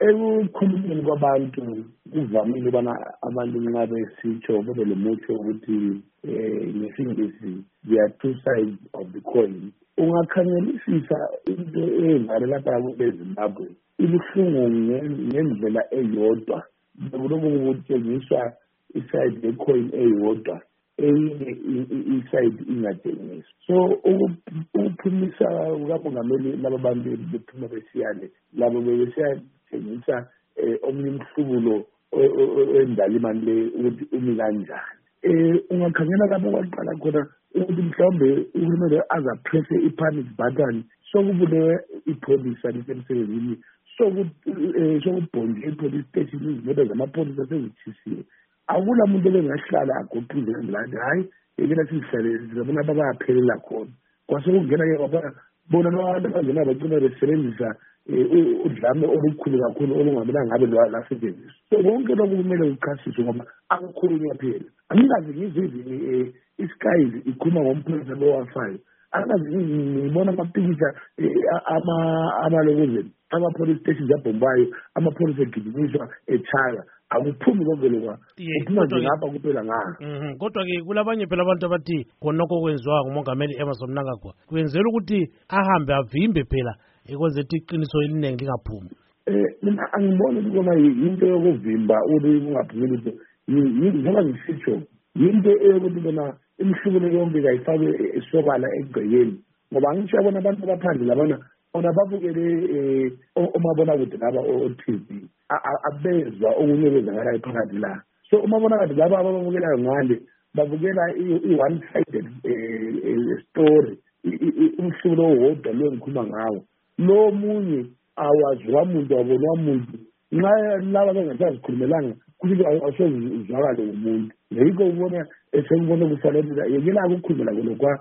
ekukhulumeni kwabantu kuvamile ubana abantu nxa besitsho bebe lomutsho ukuthi ngesingisi there are two sides of the coin. Ungakhangelisisa into eyenzakala lapha kweZimbabwe ibuhlungu ngendlela eyodwa bekuloko kutshengiswa iside yecoin eyodwa eyinye iside ingatshengiswa. So ukuphumisa kukamongameli laba bantu bephuma besiyale labo bebesiyatshengisa omunye umhlubulo wendala imali le ukuthi umi kanjani. Ungakhangela lapho kwaqala khona ukuthi mhlawumbe uhulumende azapresse i-panic button sokubulewe ipholisa lisemsebenzini sokubhonjwe i-police station izimoto zamapholisa sezithisiwe. Akula muntu obengahlala agoqize ngilandi hayi ekela sihlale sizabona babaphelela khona kwasekungena-ke bona nabantu abangena bagcina besebenzisa udlame olukhulu kakhulu olungamelanga ngabe lwasetshenziswa. So konke lokhu kumele kuchasiswe ngoba akukhulunywa phela. Angikaze ngizizini iskies ikhuluma ngompholisa lowafayo. Angikaze ngibona amapikitsha amalokozeni ama-police stations abhombayo amapholisa egijimiswa echaya. Akuphumi konke lokwa kuphuma nje ngapha kuphela ngaha. Kodwa-ke kulabanye phela abantu abathi khonokho kwenziwa ngumongameli Emmerson Mnangagwa kwenzela ukuthi ahambe avimbe phela ekwenza ukuthi iqiniso eliningi lingaphumi. Mina angiboni ukubona yinto yokuvimba ukuthi kungaphumi lutho njengoba ngisitsho yinto eyokuthi bona imihlubulo yonke kayifakwe esobala egcekeni ngoba angisho yabona abantu abaphandle labana bona babukele omabonakude laba o-TV abezwa okunye kwenzakalayo phakathi la. So umabonakude laba ababukelayo ngale babukela i-one-sided story umhlubulo owodwa lo engikhuluma ngawo. Lo munye awaziwa muntu wabonwa muntu nxa laba bengasazikhulumelanga kuthi awusezwakale umuntu. Yikho ubona esengibona kufanele yekela ukukhulumela kolokwa